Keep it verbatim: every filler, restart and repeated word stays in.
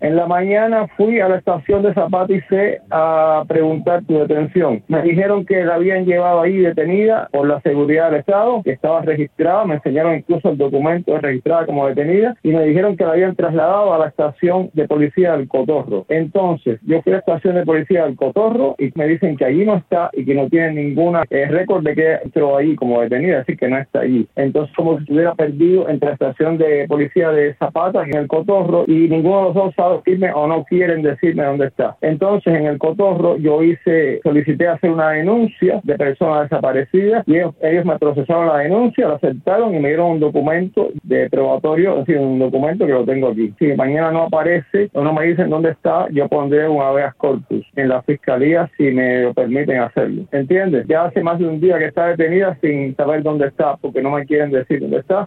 En la mañana fui a la estación de Zapata y C a preguntar tu detención. Me dijeron que la habían llevado ahí detenida por la seguridad del Estado, que estaba registrada, me enseñaron incluso el documento de registrada como detenida y me dijeron que la habían trasladado a la estación de policía del Cotorro. Entonces, yo fui a la estación de policía del Cotorro y me dicen que allí no está y que no tiene ninguna eh, récord de que entró ahí como detenida, así que no está allí. Entonces, como si estuviera perdido entre la estación de policía de Zapata y en el Cotorro y ninguno de los dos sabe decirme o no quieren decirme dónde está. Entonces, en el Cotorro yo hice, solicité hacer una denuncia de personas desaparecidas y ellos, ellos me procesaron la denuncia, la aceptaron y me dieron un documento de probatorio, es decir, un documento que lo tengo aquí. Si mañana no aparece o no me dicen dónde está, yo pondré un habeas corpus en la fiscalía si me lo permiten hacerlo. ¿Entiendes? Ya hace más de un día que está detenida sin saber dónde está porque no me quieren decir dónde está